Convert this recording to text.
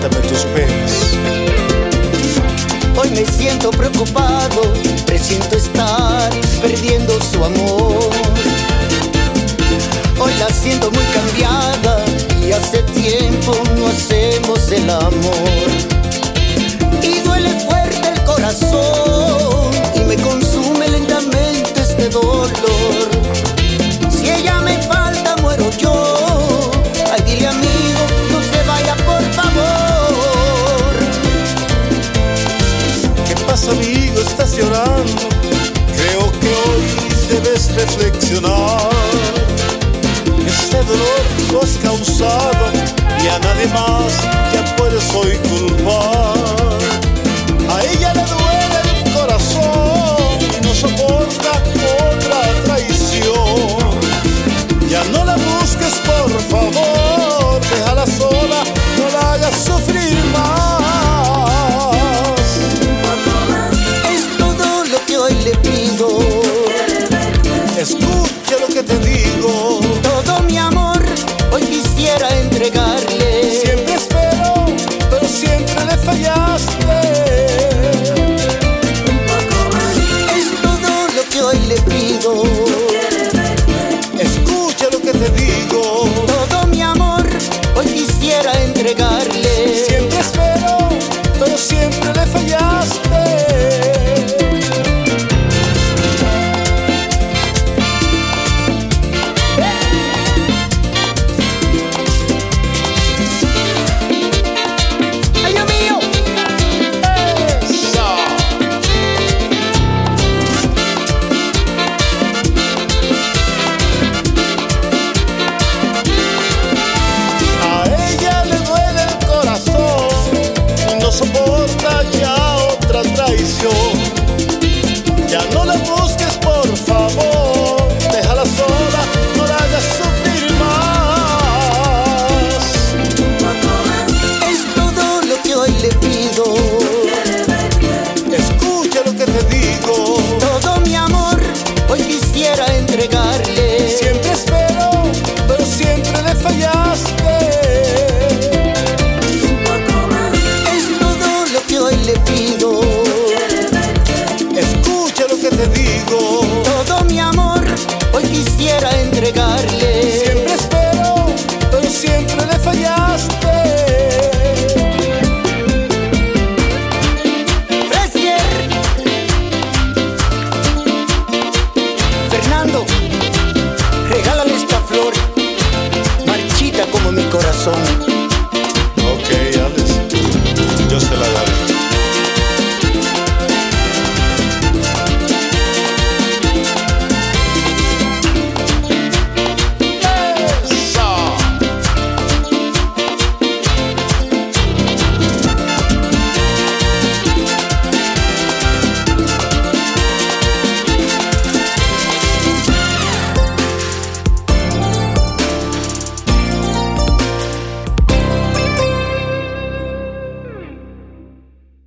cuéntame tus penas. Hoy me siento preocupado, presiento estar perdiendo su amor. Hoy la siento muy cambiada y hace tiempo no hacemos el amor. Y duele fuerte el corazón y me consume lentamente este dolor. Si ella me falta muero yo. Ay, dile amigo, no se vaya por favor. ¿Qué pasa amigo? ¿Estás llorando? Creo que hoy debes reflexionar. Este dolor lo has causado y a nadie más ya puedes hoy culpar. A ella le duele el corazón y no soporta otra traición. Ya no la busques por favor, déjala sola, no la hagas sufrir más. Es todo lo que hoy le pido. Escucha lo que te digo. Todo mi amor hoy quisiera entregarle. Siempre espero, pero siempre le fallaste.